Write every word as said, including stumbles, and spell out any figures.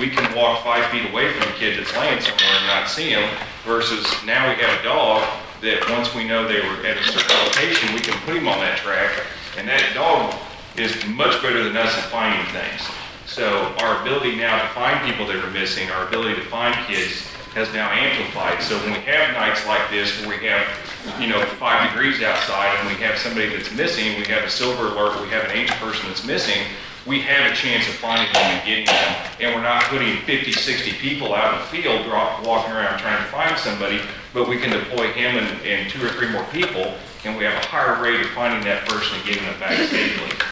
we can walk five feet away from the kid that's laying somewhere and not see him, versus now we have a dog that once we know they were at a certain location, we can put him on that track, and that dog is much better than us at finding things. So our ability now to find people that are missing, our ability to find kids has now amplified. So when we have nights like this where we have, you know, five degrees outside and we have somebody that's missing, we have a silver alert, we have an aged person that's missing, we have a chance of finding them and getting them. And we're not putting fifty, sixty people out in the field walking around trying to find somebody, but we can deploy him and, and two or three more people, and we have a higher rate of finding that person and getting them back safely.